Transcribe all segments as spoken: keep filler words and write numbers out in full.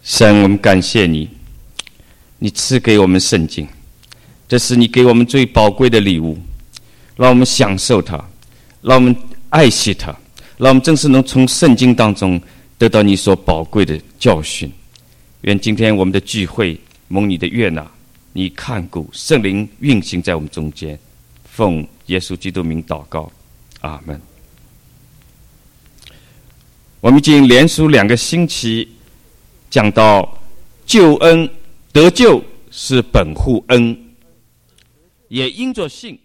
神，我们感谢你，你赐给我们圣经，这是你给我们最宝贵的礼物，让我们享受它，让我们爱惜它，让我们真是能从圣经当中得到你所宝贵的教训。愿今天我们的聚会蒙你的悦纳，你看顾，圣灵运行在我们中间，奉耶稣基督名祷告，阿们。我们已经连续两个星期讲到救恩，得救是本乎恩，也因着信。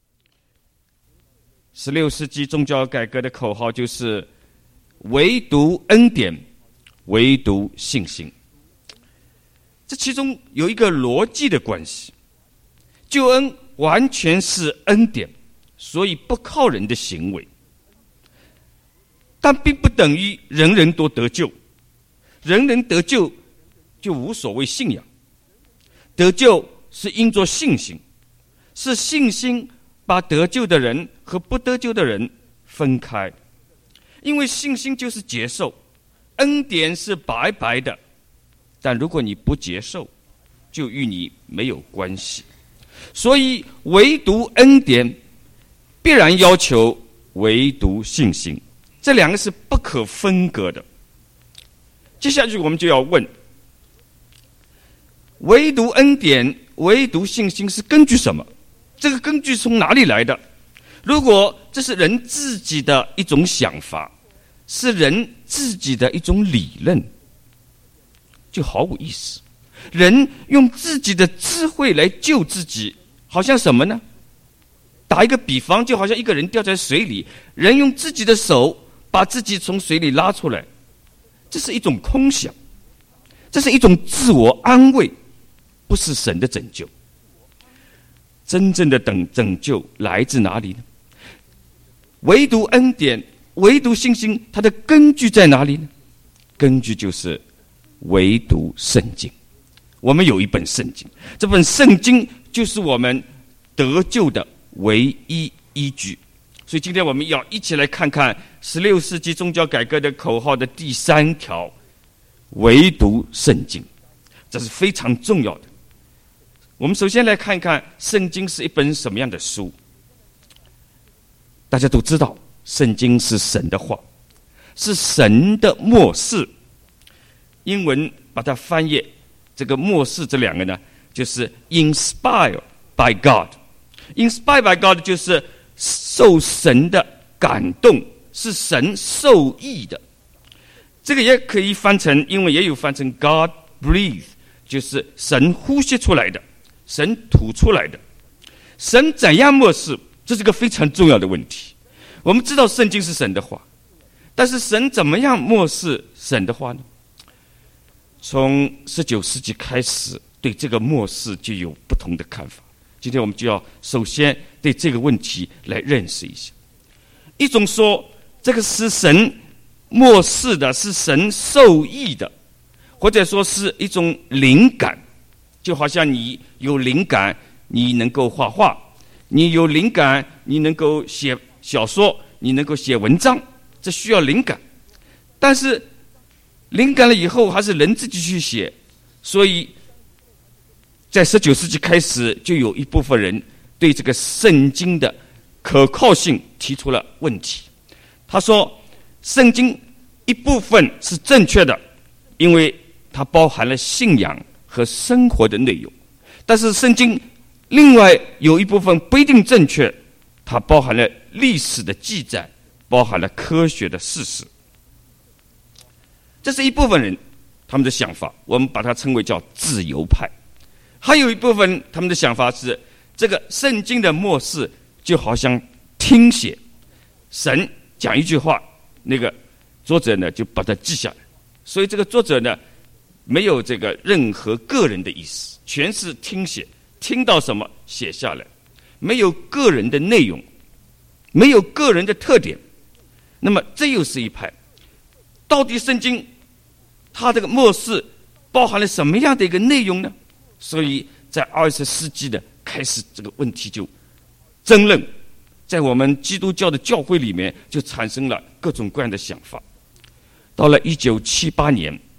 十六世纪宗教改革的口号就是唯独恩典，唯独信心。这其中有一个逻辑的关系，救恩完全是恩典，所以不靠人的行为，但并不等于人人都得救，人人得救就无所谓信仰。得救是因着信心，是信心把得救的人和不得救的人分开，因为信心就是接受，恩典是白白的，但如果你不接受，就与你没有关系。所以唯独恩典必然要求唯独信心，这两个是不可分割的。接下去我们就要问，唯独恩典，唯独信心是根据什么？这个根据从哪里来的？如果这是人自己的一种想法，是人自己的一种理论，就毫无意思。人用自己的智慧来救自己，好像什么呢？打一个比方，就好像一个人掉在水里，人用自己的手把自己从水里拉出来，这是一种空想，这是一种自我安慰，不是神的拯救。真正的等拯救来自哪里呢？唯独恩典，唯独信心，它的根据在哪里呢？根据就是唯独圣经。我们有一本圣经，这本圣经就是我们得救的唯一依据。所以今天我们要一起来看看十六世纪宗教改革的口号的第三条，唯独圣经，这是非常重要的。我们首先来看一看圣经是一本什么样的书。大家都知道，圣经是神的话，是神的默示。英文把它翻译，这个默示这两个呢，就是 inspired by God。inspired by God 就是受神的感动，是神受益的。这个也可以翻成，英文也有翻成 God breathe， 就是神呼吸出来的，神吐出来的。神怎样默示，这是个非常重要的问题。我们知道圣经是神的话，但是神怎么样默示神的话呢？从十九世纪开始，对这个默示就有不同的看法。今天我们就要首先对这个问题来认识一下。一种说这个是神默示的，是神受益的，或者说是一种灵感，就好像你有灵感你能够画画，你有灵感你能够写小说，你能够写文章，这需要灵感。但是灵感了以后还是人自己去写，所以在十九世纪开始，就有一部分人对这个圣经的可靠性提出了问题。他说，圣经一部分是正确的，因为它包含了信仰和生活的内容，但是圣经另外有一部分不一定正确，它包含了历史的记载，包含了科学的事实。这是一部分人他们的想法，我们把它称为叫自由派。还有一部分他们的想法是，这个圣经的默示就好像听写，神讲一句话，那个作者呢就把它记下来，所以这个作者呢没有这个任何个人的意思，全是听写，听到什么写下来，没有个人的内容，没有个人的特点。那么这又是一派。到底圣经它这个默示包含了什么样的一个内容呢？所以在二十世纪的开始，这个问题就争论，在我们基督教的教会里面就产生了各种各样的想法。到了一九七八年，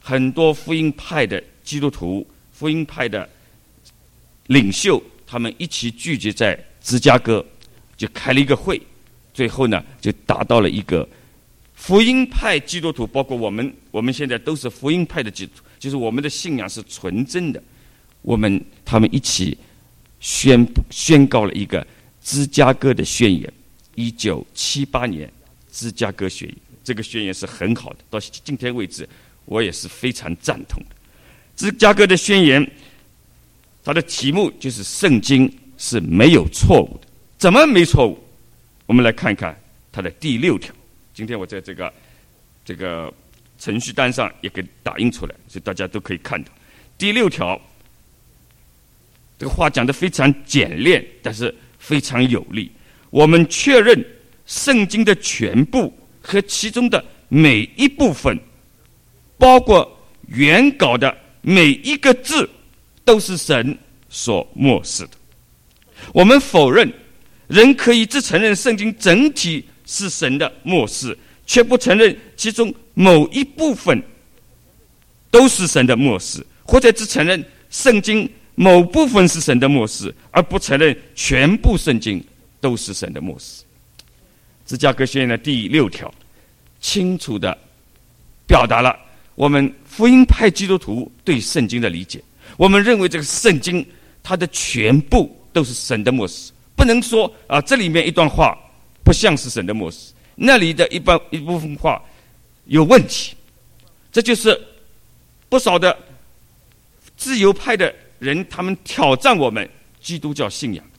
很多福音派的基督徒、福音派的领袖，他们一起聚集在芝加哥，就开了一个会，最后呢，就达到了一个福音派基督徒，包括我们，我们现在都是福音派的基督徒，就是我们的信仰是纯正的。我们他们一起宣宣告了一个芝加哥的宣言，一九七八年芝加哥宣言。这个宣言是很好的，到今天为止，我也是非常赞同的。芝加哥的宣言，它的题目就是圣经是没有错误的。怎么没错误？我们来看看它的第六条。今天我在这个这个程序单上也给打印出来，所以大家都可以看到。第六条，这个话讲得非常简练，但是非常有力。我们确认圣经的全部和其中的每一部分，包括原稿的每一个字，都是神所默示的。我们否认人可以只承认圣经整体是神的默示，却不承认其中某一部分都是神的默示，或者只承认圣经某部分是神的默示，而不承认全部圣经都是神的默示。芝加哥宣言的第六条清楚地表达了我们福音派基督徒对圣经的理解。我们认为这个圣经它的全部都是神的默示，不能说啊，这里面一段话不像是神的默示，那里的一半一部分话有问题。这就是不少的自由派的人，他们挑战我们基督教信仰，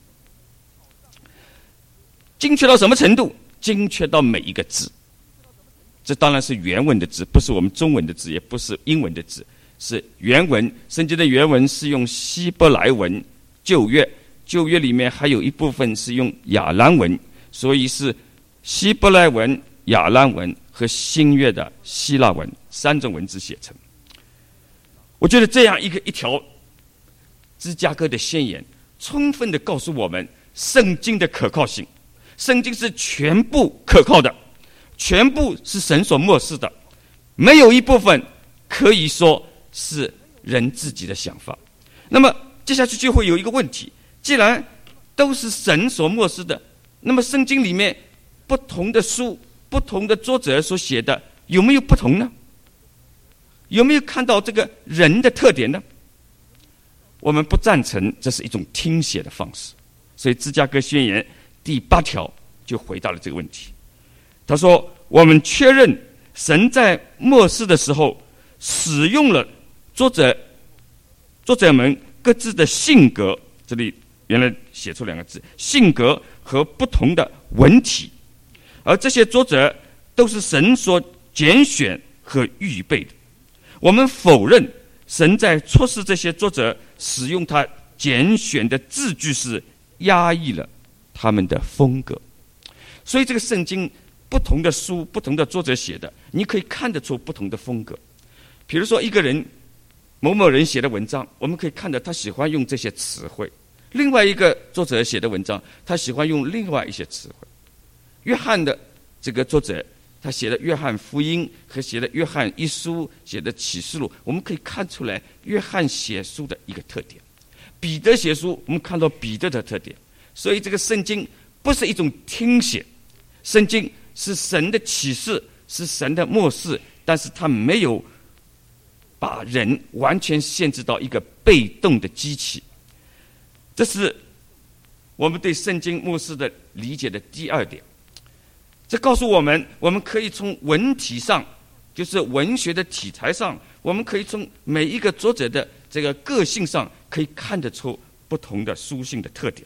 精确到什么程度？精确到每一个字。这当然是原文的字，不是我们中文的字，也不是英文的字，是原文。圣经的原文是用希伯来文，旧约，旧约里面还有一部分是用亚兰文，所以是希伯来文、亚兰文和新约的希腊文三种文字写成。我觉得这样一个一条芝加哥的宣言，充分地告诉我们圣经的可靠性。圣经是全部可靠的，全部是神所默示的，没有一部分可以说是人自己的想法。那么接下去就会有一个问题，既然都是神所默示的，那么圣经里面不同的书、不同的作者所写的有没有不同呢？有没有看到这个人的特点呢？我们不赞成这是一种听写的方式，所以芝加哥宣言第八条就回答了这个问题。他说，我们确认神在默示的时候使用了作者作者们各自的性格，这里原来写出两个字，性格和不同的文体，而这些作者都是神所拣选和预备的。我们否认神在测试这些作者使用他拣选的字句时压抑了他们的风格。所以这个圣经不同的书、不同的作者写的，你可以看得出不同的风格。比如说一个人某某人写的文章，我们可以看到他喜欢用这些词汇；另外一个作者写的文章，他喜欢用另外一些词汇。约翰的这个作者，他写的约翰福音和写的约翰一书、写的启示录，我们可以看出来约翰写书的一个特点。彼得写书，我们看到彼得的特点。所以这个圣经不是一种听写，圣经是神的启示，是神的默示，但是他没有把人完全限制到一个被动的机器。这是我们对圣经默示的理解的第二点。这告诉我们，我们可以从文体上，就是文学的题材上，我们可以从每一个作者的这个个性上，可以看得出不同的书信的特点。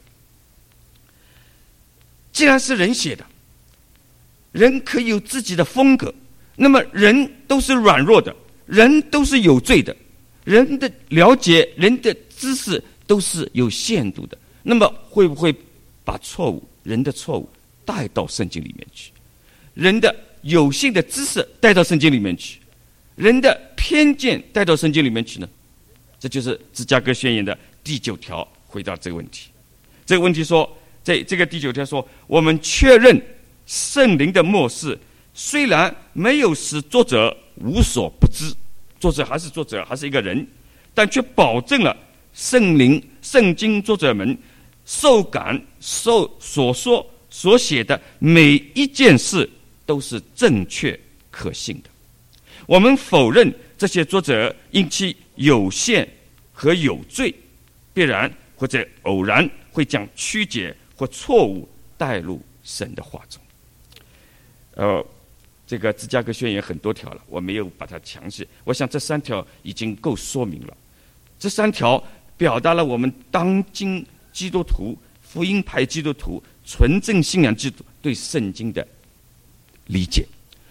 既然是人写的，人可以有自己的风格，那么人都是软弱的，人都是有罪的，人的了解、人的知识都是有限度的，那么会不会把错误、人的错误带到圣经里面去？人的有限的知识带到圣经里面去，人的偏见带到圣经里面去呢？这就是芝加哥宣言的第九条回答这个问题。这个问题说，在这个第九条说，我们确认圣灵的默示虽然没有使作者无所不知， 作者还是作者，还是一个人，但却保证了圣灵、圣经作者们受感、受所说、所写的每一件事都是正确可信的。我们否认这些作者因其有限和有罪，必然或者偶然会将曲解或错误带入神的话中。呃，这个芝加哥宣言很多条了，我没有把它详细，我想这三条已经够说明了。这三条表达了我们当今基督徒、福音派基督徒、纯正信仰基督徒对圣经的理解。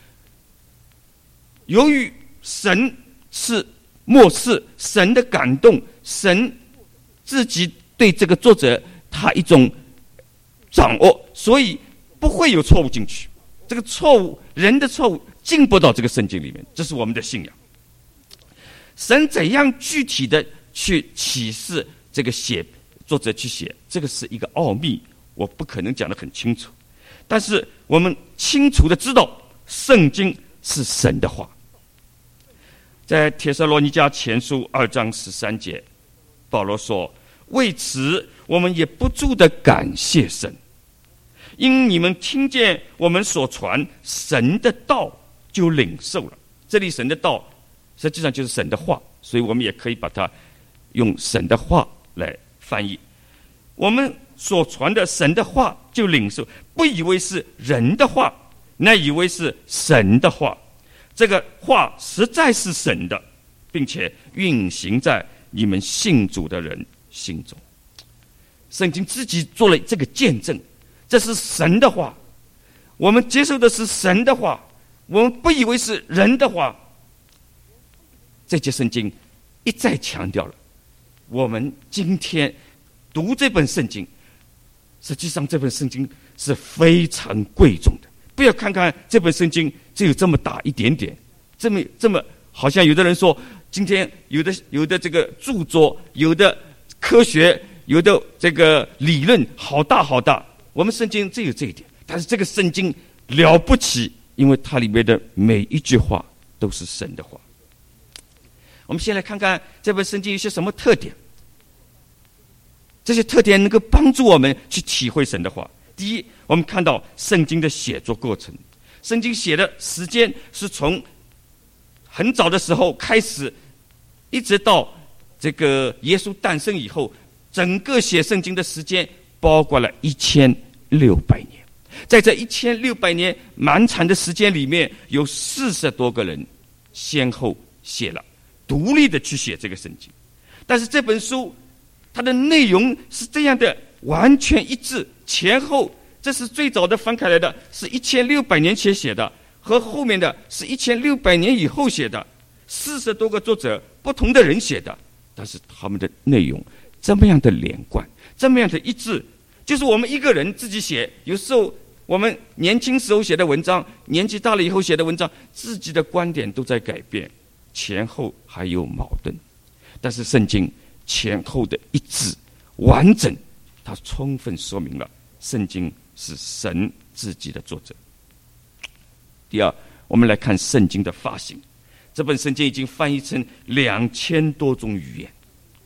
由于神是漠视，神的感动，神自己对这个作者他一种掌握，所以不会有错误进去。这个错误，人的错误进不到这个圣经里面，这是我们的信仰。神怎样具体的去启示这个写作者去写，这个是一个奥秘，我不可能讲得很清楚。但是我们清楚的知道，圣经是神的话。在帖撒罗尼迦前书二章十三节，保罗说：“为此，我们也不住的感谢神，因你们听见我们所传神的道，就领受了。”这里神的道实际上就是神的话，所以我们也可以把它用神的话来翻译。我们所传的神的话就领受，不以为是人的话，乃以为是神的话。这个话实在是神的，并且运行在你们信主的人心中。圣经自己做了这个见证，这是神的话，我们接受的是神的话，我们不以为是人的话。这节圣经一再强调了，我们今天读这本圣经，实际上这本圣经是非常贵重的。不要看看这本圣经只有这么大一点点，这么这么好像有的人说，今天有的有的这个著作，有的科学，有的这个理论好大好大。我们圣经只有这一点，但是这个圣经了不起，因为它里面的每一句话都是神的话。我们先来看看这本圣经有些什么特点，这些特点能够帮助我们去体会神的话。第一，我们看到圣经的写作过程，圣经写的时间是从很早的时候开始，一直到这个耶稣诞生以后，整个写圣经的时间包括了一千六百年。在这一千六百年蛮长的时间里面，有四十多个人先后写了，独立的去写这个圣经。但是这本书它的内容是这样的，完全一致，前后这是最早的翻开来的，是一千六百年前写的，和后面的是一千六百年以后写的，四十多个作者不同的人写的，但是他们的内容这么样的连贯，这么样的一致，就是我们一个人自己写，有时候我们年轻时候写的文章，年纪大了以后写的文章，自己的观点都在改变，前后还有矛盾，但是圣经前后的一致完整，它充分说明了圣经是神自己的作者。第二，我们来看圣经的发行，这本圣经已经翻译成两千多种语言。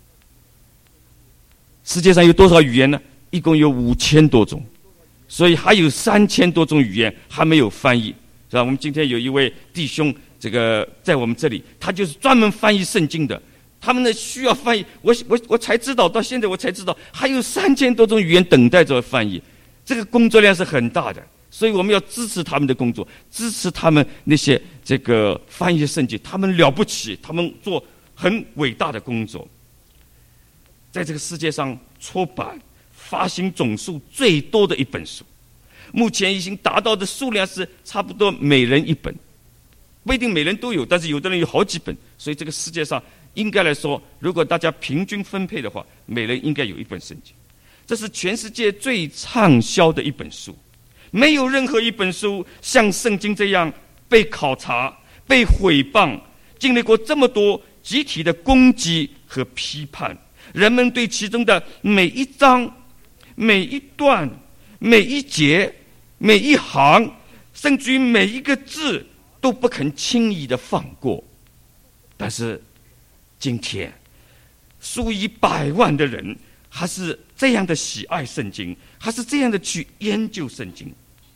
世界上有多少语言呢？一共有五千多种，所以还有三千多种语言还没有翻译，是吧？我们今天有一位弟兄，这个在我们这里，他就是专门翻译圣经的。他们呢需要翻译，我我我才知道，到现在我才知道，还有三千多种语言等待着翻译，这个工作量是很大的，所以我们要支持他们的工作，支持他们那些这个翻译圣经，他们了不起，他们做很伟大的工作。在这个世界上出版发行总数最多的一本书，目前已经达到的数量是差不多每人一本，不一定每人都有，但是有的人有好几本，所以这个世界上应该来说，如果大家平均分配的话，每人应该有一本圣经。这是全世界最畅销的一本书，没有任何一本书像圣经这样被考察、被毁谤，经历过这么多集体的攻击和批判。人们对其中的每一章、每一段、每一节、每一行，甚至于每一个字，都不肯轻易的放过。 但是今天数以百万的人还是这样的喜爱圣经，还是这样的去研究圣经。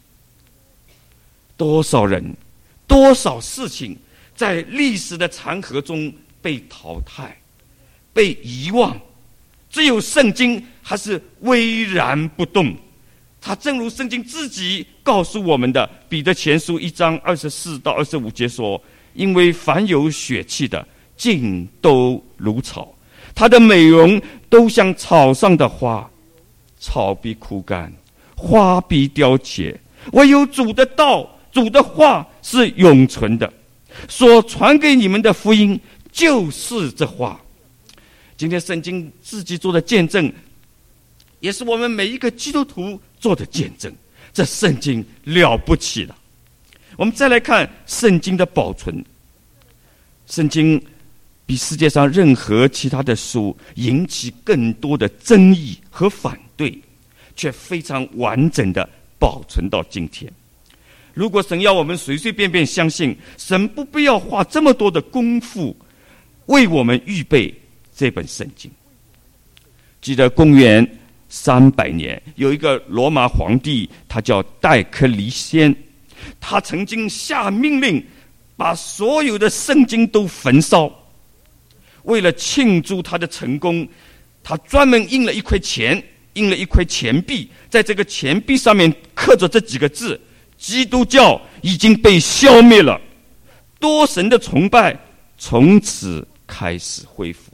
多少人，多少事情在历史的长河中被淘汰，被遗忘，只有圣经还是巍然不动。它正如圣经自己告诉我们的，彼得前书一章二十四到二十五节说，因为凡有血气的尽都如草，它的美容都像草上的花，草必枯干，花必凋谢，唯有主的道，主的话是永存的，所传给你们的福音就是这话。今天圣经自己做的见证，也是我们每一个基督徒做的见证，这圣经了不起了。我们再来看圣经的保存，圣经比世界上任何其他的书引起更多的争议和反对，却非常完整的保存到今天。如果神要我们随随便便相信，神不必要花这么多的功夫为我们预备这本圣经。记得公元三百年，有一个罗马皇帝，他叫戴克里先，他曾经下命令把所有的圣经都焚烧。为了庆祝他的成功，他专门印了一块钱，印了一块钱币，在这个钱币上面刻着这几个字：基督教已经被消灭了，多神的崇拜从此开始恢复。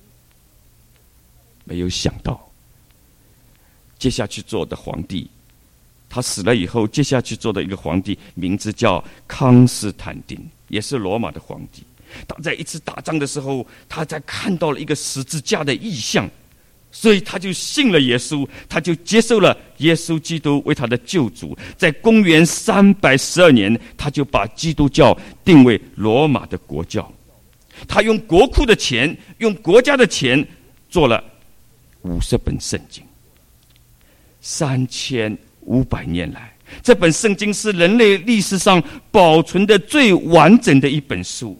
没有想到接下去做的皇帝，他死了以后，接下去做的一个皇帝名字叫康斯坦丁，也是罗马的皇帝。他在一次打仗的时候，他在看到了一个十字架的异象，所以他就信了耶稣，他就接受了耶稣基督为他的救主。在公元三百十二年，他就把基督教定为罗马的国教。他用国库的钱，用国家的钱，做了五十本圣经。三千五百年来，这本圣经是人类历史上保存的最完整的一本书。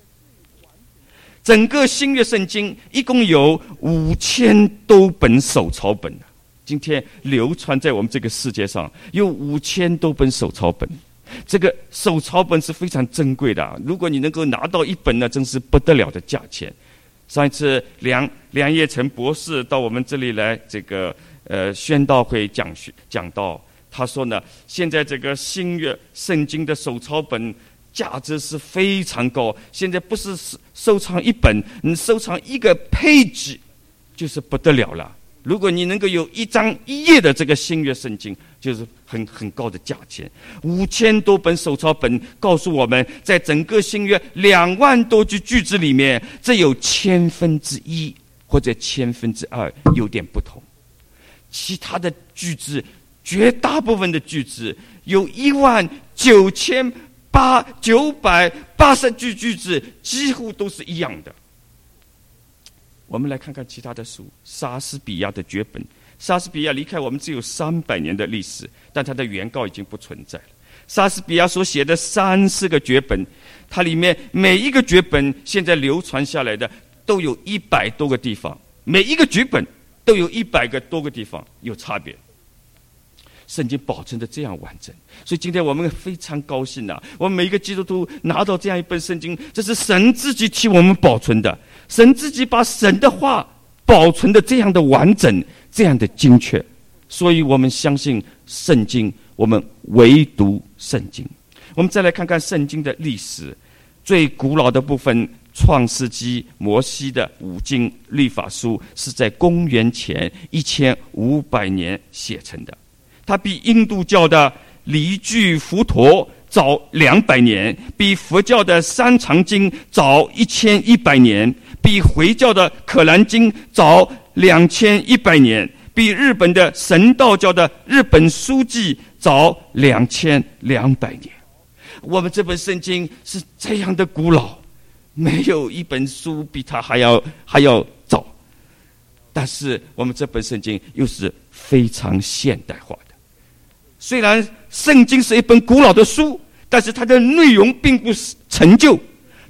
整个新约圣经一共有五千多本手抄本，今天流传在我们这个世界上有五千多本手抄本。这个手抄本是非常珍贵的，如果你能够拿到一本呢，真是不得了的价钱。上一次梁梁业成博士到我们这里来，这个呃宣道会讲讲到，他说呢，现在这个新约圣经的手抄本价值是非常高，现在不是收藏一本，你收藏一个 page 就是不得了了。如果你能够有一张一页的这个新约圣经，就是很很高的价钱。五千多本手抄本告诉我们，在整个新约两万多句句子里面，这有千分之一或者千分之二有点不同，其他的句子，绝大部分的句子有一万九千八九百八十句句子几乎都是一样的。我们来看看其他的书，莎士比亚的绝本。莎士比亚离开我们只有三百年的历史，但他的原告已经不存在了。莎士比亚所写的三十个绝本，它里面每一个绝本现在流传下来的都有一百多个地方，每一个绝本都有一百个多个地方有差别。圣经保存的这样完整，所以今天我们非常高兴啊！我们每一个基督徒拿到这样一本圣经，这是神自己替我们保存的，神自己把神的话保存的这样的完整，这样的精确，所以我们相信圣经，我们唯独圣经。我们再来看看圣经的历史，最古老的部分，创世纪、摩西的五经律法书是在公元前一千五百年写成的。它比印度教的离句佛陀早两百年，比佛教的三藏经早一千一百年，比回教的可兰经早两千一百年，比日本的神道教的日本书记早两千两百年。我们这本圣经是这样的古老，没有一本书比它还要还要早。但是我们这本圣经又是非常现代化的。虽然圣经是一本古老的书，但是它的内容并不是陈旧，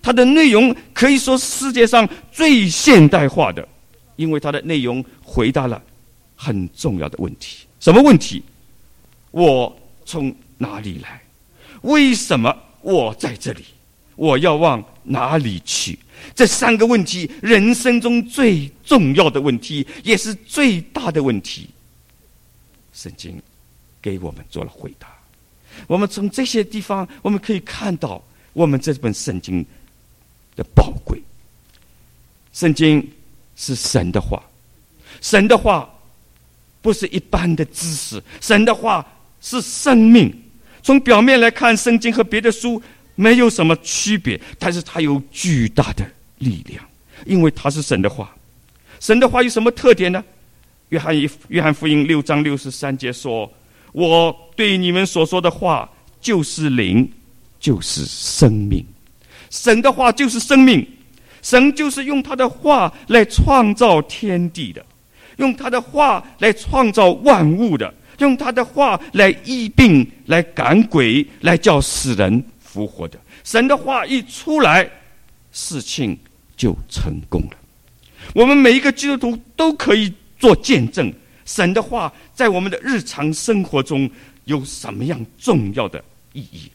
它的内容可以说世界上最现代化的，因为它的内容回答了很重要的问题。什么问题？我从哪里来？为什么我在这里？我要往哪里去？这三个问题，人生中最重要的问题，也是最大的问题。圣经给我们做了回答。我们从这些地方，我们可以看到我们这本圣经的宝贵。圣经是神的话，神的话不是一般的知识，神的话是生命。从表面来看，圣经和别的书没有什么区别，但是它有巨大的力量，因为它是神的话。神的话有什么特点呢？约翰约翰福音六章六十三节说：“我对你们所说的话，就是灵，就是生命。”神的话就是生命，神就是用他的话来创造天地的，用他的话来创造万物的，用他的话来医病，来赶鬼，来叫死人复活的。神的话一出来，事情就成功了。我们每一个基督徒都可以做见证，神的话在我们的日常生活中有什么样重要的意义。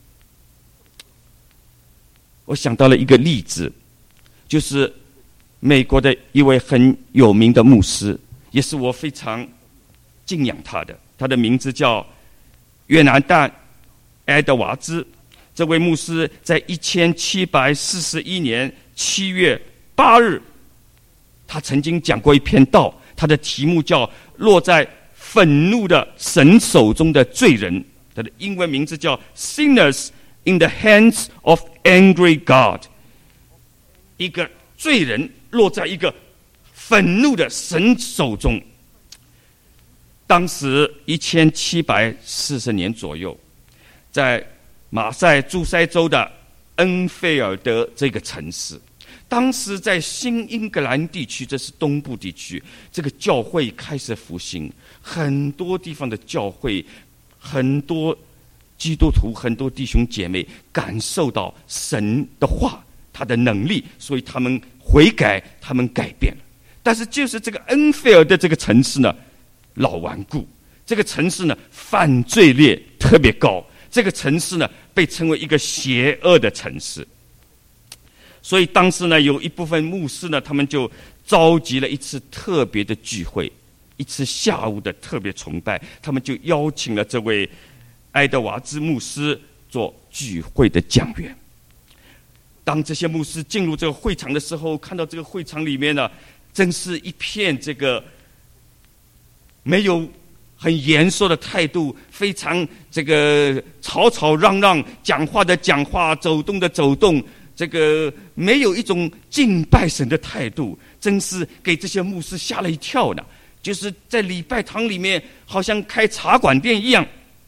我想到了一个例子，就是美国的一位很有名的牧师，也是我非常敬仰他的，他的名字叫约拿但·爱德华兹。这位牧师在一千七百四十一年七月八日，他曾经讲过一篇道，他的题目叫落在愤怒的神手中的罪人，他的英文名字叫 Sinners in the hands of angry God。 一个罪人落在一个愤怒的神手中。当时一千七百四十年左右，在马赛诸塞州的恩菲尔德这个城市，当时在新英格兰地区，这是东部地区，这个教会开始复兴，很多地方的教会，很多基督徒，很多弟兄姐妹感受到神的话，他的能力，所以他们悔改，他们改变了。但是就是这个恩菲尔德这个城市呢，老顽固，这个城市呢犯罪率特别高，这个城市呢被称为一个邪恶的城市。所以当时呢，有一部分牧师呢，他们就召集了一次特别的聚会，一次下午的特别崇拜，他们就邀请了这位爱德华兹牧师做聚会的讲员。当这些牧师进入这个会场的时候，看到这个会场里面呢，真是一片这个没有很严肃的态度，非常这个吵吵嚷嚷，讲话的讲话，走动的走动，这个没有一种敬拜神的态度，真是给这些牧师吓了一跳呢。就是在礼拜堂里面好像开茶馆店一样。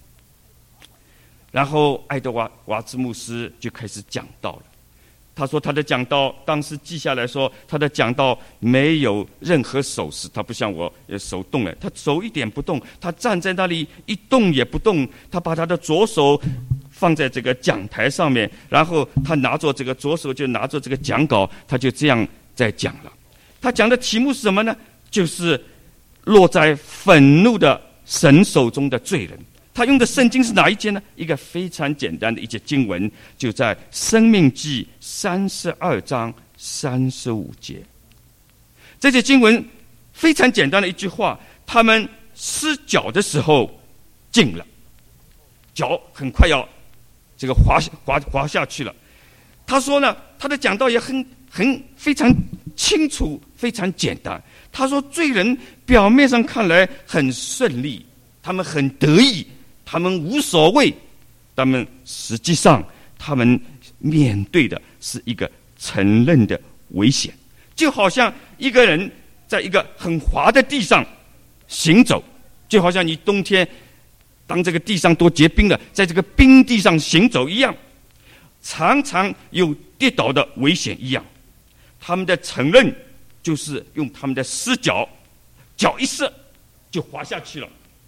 然后爱德华瓦兹牧师就开始讲道了。他说他的讲道当时记下来说，他的讲道没有任何手势，他不像我手动了，他手一点不动，他站在那里一动也不动，他把他的左手放在这个讲台上面，然后他拿着这个左手就拿着这个讲稿，他就这样在讲了。他讲的题目是什么呢？就是落在愤怒的神手中的罪人。他用的圣经是哪一节呢？一个非常简单的一节经文，就在申命记三十二章三十五节。这节经文非常简单的一句话，他们失脚的时候进了，脚很快要这个滑滑滑下去了。他说呢，他的讲道也很很非常清楚，非常简单。他说罪人表面上看来很顺利，他们很得意，他们无所谓，他们实际上他们面对的是一个承认的危险，就好像一个人在一个很滑的地上行走，就好像你冬天当这个地上都结冰了，在这个冰地上行走一样，常常有跌倒的危险一样。他们的承认就是用他们的失脚，脚一射就滑下去了。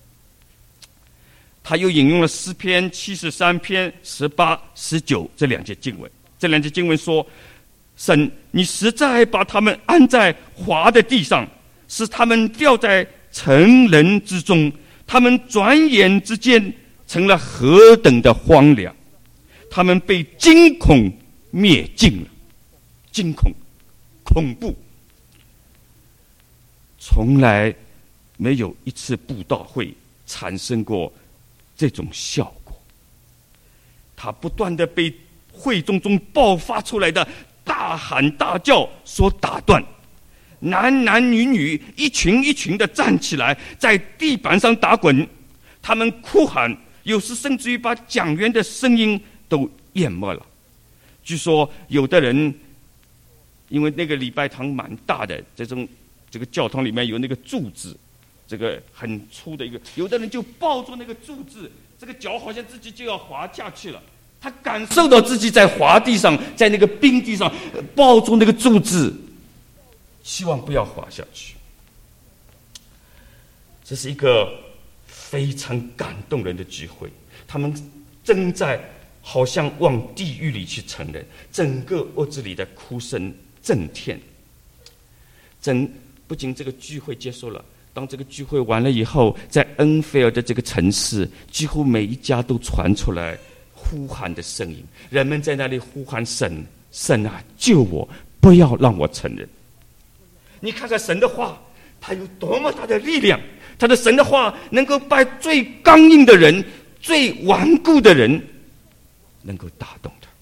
他又引用了诗篇七十三篇十八、十九这两节经文。这两节经文说：“ 神，你实在把他们安在滑的地上，使他们掉在尘人之中，他们转眼之间成了何等的荒凉，他们被惊恐灭尽了。惊恐，恐怖，从来没有一次布道会产生过这种效果。他不断的被会众中爆发出来的大喊大叫所打断，男男女女一群一群的站起来，在地板上打滚，他们哭喊，有时甚至于把讲员的声音都淹没了。据说有的人因为那个礼拜堂蛮大的，这种这个教堂里面有那个柱子，这个很粗的一个，有的人就抱住那个柱子，这个脚好像自己就要滑下去了，他感受到自己在滑地上，在那个冰地上抱住那个柱子，希望不要滑下去。这是一个非常感动人的聚会，他们正在好像往地狱里去承认，整个屋子里的哭声震天。整不仅这个聚会结束了，当这个聚会完了以后，在恩菲尔的这个城市，几乎每一家都传出来呼喊的声音，人们在那里呼喊神，神啊，救我，不要让我承认。你看看神的话，它有多么大的力量，他的神的话能够把最刚硬的人、最顽固的人能够打动他。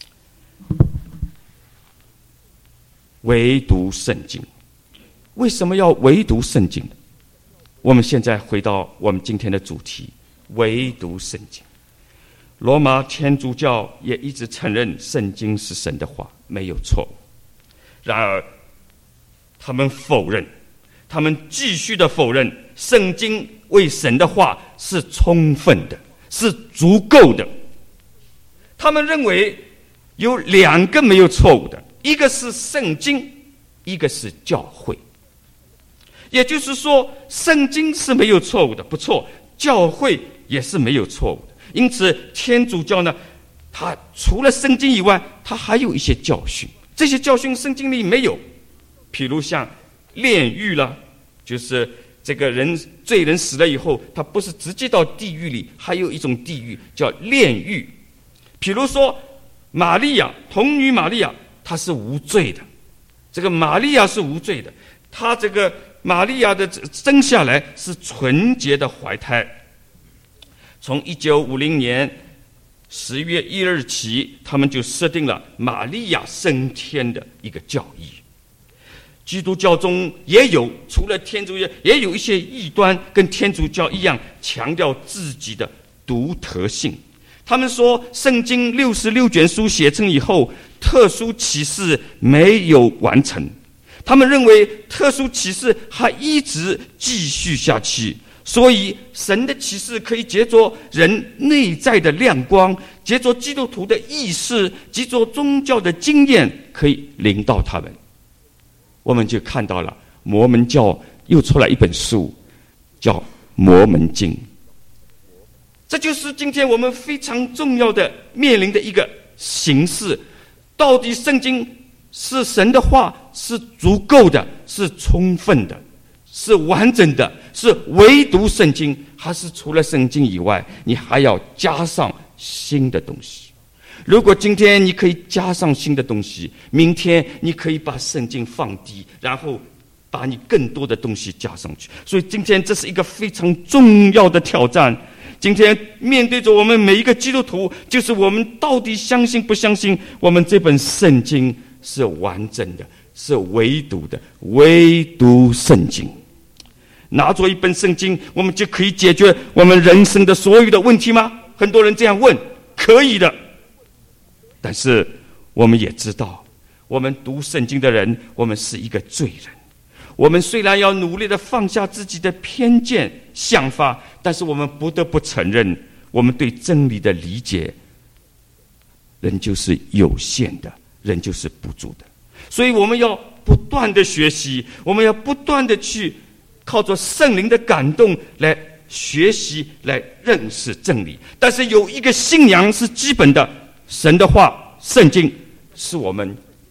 唯独圣经，为什么要唯独圣经呢？我们现在回到我们今天的主题，唯独圣经。罗马天主教也一直承认圣经是神的话，没有错误。然而他们否认，他们继续的否认圣经为神的话是充分的，是足够的。他们认为有两个没有错误的，一个是圣经，一个是教会。也就是说，圣经是没有错误的，不错，教会也是没有错误的。因此天主教呢，它除了圣经以外，它还有一些教训，这些教训圣经里没有。譬如像炼狱了，就是这个人罪人死了以后，他不是直接到地狱里，还有一种地狱叫炼狱。譬如说玛利亚，童女玛利亚，她是无罪的，这个玛利亚是无罪的，她这个玛利亚的生下来是纯洁的怀胎。从一九五零年十月一日起，他们就设定了玛利亚升天的一个教义。基督教中也有，除了天主教，也有一些异端跟天主教一样，强调自己的独特性。他们说，圣经六十六卷书写成以后，特殊启示没有完成。他们认为特殊启示还一直继续下去，所以神的启示可以借着人内在的亮光，借着基督徒的意识，借着宗教的经验，可以领导他们。我们就看到了摩门教又出来一本书，叫《摩门经》。这就是今天我们非常重要的面临的一个形式：到底圣经是神的话，是足够的，是充分的，是完整的，是唯独圣经，还是除了圣经以外，你还要加上新的东西？如果今天你可以加上新的东西，明天你可以把圣经放低，然后把你更多的东西加上去。所以今天这是一个非常重要的挑战。今天面对着我们每一个基督徒，就是我们到底相信不相信我们这本圣经是完整的，是唯独的，唯独圣经。拿着一本圣经，我们就可以解决我们人生的所有的问题吗？很多人这样问，可以的。但是我们也知道，我们读圣经的人，我们是一个罪人。我们虽然要努力的放下自己的偏见想法，但是我们不得不承认，我们对真理的理解仍旧是有限的，仍旧是不足的。所以我们要不断的学习，我们要不断的去靠着圣灵的感动来学习，来认识真理。但是有一个信仰是基本的，神的话，圣经是我们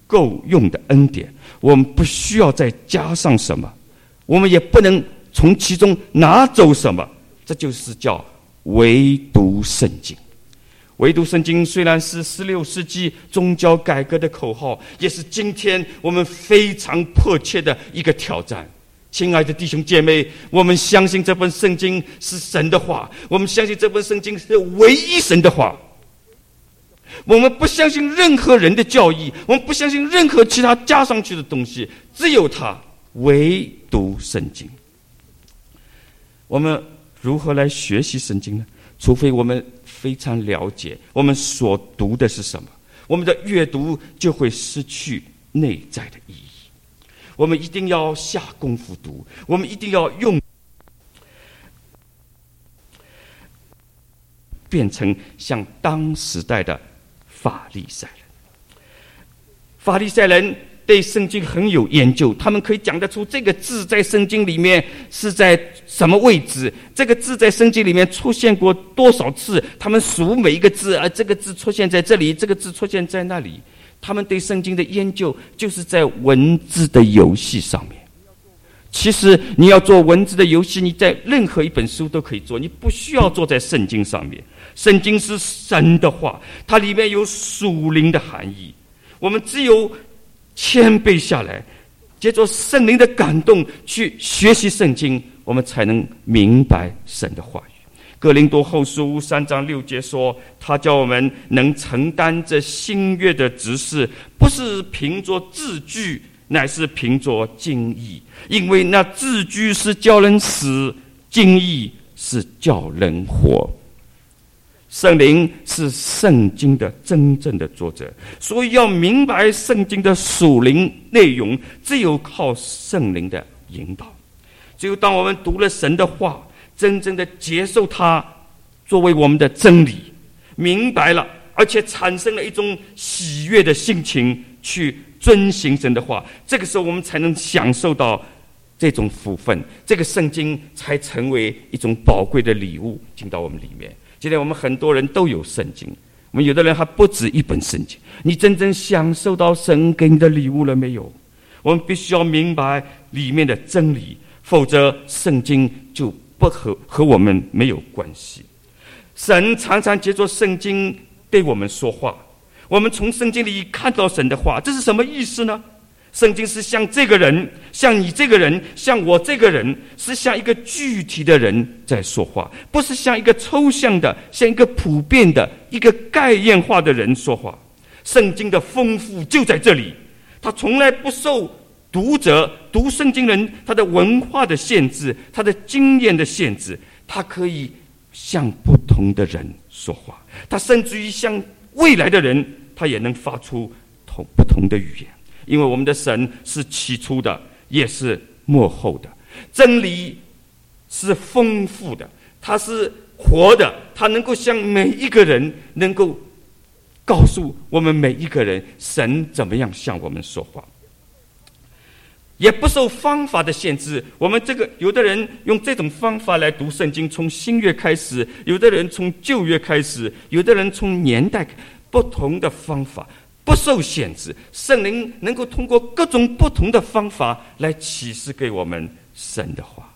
够用的恩典，我们不需要再加上什么，我们也不能从其中拿走什么，这就是叫唯独圣经。唯独圣经虽然是十六世纪宗教改革的口号，也是今天我们非常迫切的一个挑战。亲爱的弟兄姐妹，我们相信这本圣经是神的话，我们相信这本圣经是唯一神的话，我们不相信任何人的教义，我们不相信任何其他加上去的东西，只有它，唯独圣经。我们如何来学习圣经呢？除非我们非常了解我们所读的是什么，我们的阅读就会失去内在的意义。我们一定要下功夫读，我们一定要用，变成像当时代的法利赛人。法利赛人对圣经很有研究，他们可以讲得出这个字在圣经里面是在什么位置，这个字在圣经里面出现过多少次，他们数每一个字，啊，这个字出现在这里，这个字出现在那里。他们对圣经的研究就是在文字的游戏上面。其实你要做文字的游戏，你在任何一本书都可以做，你不需要做在圣经上面。圣经是神的话，它里面有属灵的含义，我们只有谦卑下来，借着圣灵的感动去学习圣经，我们才能明白神的话语。哥林多后书三章六节说，他叫我们能承担这新约的职事，不是凭着字句，乃是凭着经意，因为那字句是叫人死，经意是叫人活。圣灵是圣经的真正的作者，所以要明白圣经的属灵内容，只有靠圣灵的引导。只有当我们读了神的话，真正的接受它作为我们的真理，明白了，而且产生了一种喜悦的心情去遵行神的话，这个时候我们才能享受到这种福分，这个圣经才成为一种宝贵的礼物进到我们里面。今天我们很多人都有圣经，我们有的人还不止一本圣经。你真正享受到神给你的礼物了没有？我们必须要明白里面的真理，否则圣经就不和和我们没有关系。神常常借着圣经对我们说话，我们从圣经里看到神的话，这是什么意思呢？圣经是像这个人，像你这个人，像我这个人，是像一个具体的人在说话，不是像一个抽象的，像一个普遍的一个概念化的人说话。圣经的丰富就在这里，它从来不受读者读圣经人他的文化的限制，他的经验的限制，他可以向不同的人说话，他甚至于向未来的人，他也能发出同不同的语言。因为我们的神是起初的，也是末后的，真理是丰富的，它是活的，它能够向每一个人，能够告诉我们每一个人神怎么样向我们说话，也不受方法的限制。我们这个有的人用这种方法来读圣经，从新约开始，有的人从旧约开始，有的人从年代，不同的方法不受限制，圣灵能够通过各种不同的方法来启示给我们神的话。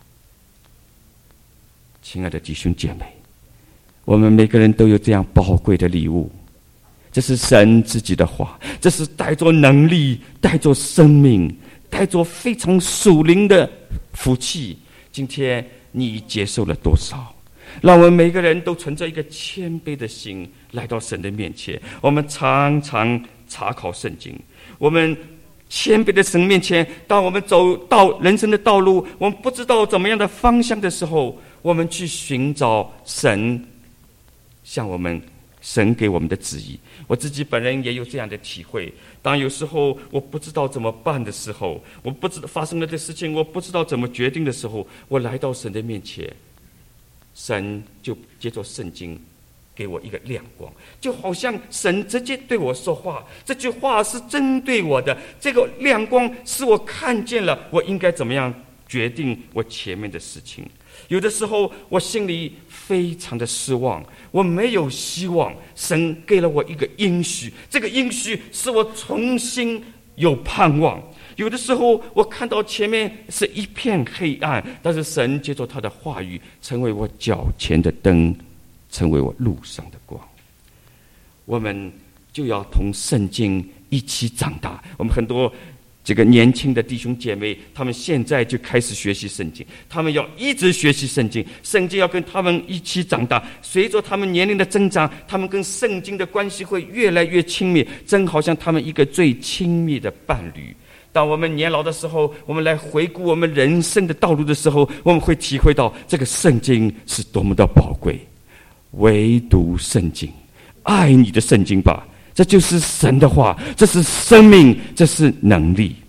亲爱的弟兄姐妹，我们每个人都有这样宝贵的礼物，这是神自己的话，这是带着能力，带着生命，带着非常属灵的福气。今天你接受了多少？让我们每个人都存着一个谦卑的心来到神的面前，我们常常查考圣经，我们谦卑的神面前，当我们走到人生的道路，我们不知道怎么样的方向的时候，我们去寻找神向我们神给我们的旨意。我自己本人也有这样的体会，当有时候我不知道怎么办的时候，我不知道发生了的事情，我不知道怎么决定的时候，我来到神的面前，神就借着圣经给我一个亮光，就好像神直接对我说话，这句话是针对我的，这个亮光使我看见了我应该怎么样决定我前面的事情。有的时候我心里非常的失望，我没有希望，神给了我一个应许，这个应许使我重新有盼望。有的时候我看到前面是一片黑暗，但是神借着他的话语成为我脚前的灯，成为我路上的光。我们就要同圣经一起长大。我们很多这个年轻的弟兄姐妹，他们现在就开始学习圣经，他们要一直学习圣经，圣经要跟他们一起长大。随着他们年龄的增长，他们跟圣经的关系会越来越亲密，真好像他们一个最亲密的伴侣。当我们年老的时候，我们来回顾我们人生的道路的时候，我们会体会到这个圣经是多么的宝贵。唯独圣经，爱你的圣经吧，这就是神的话，这是生命，这是能力。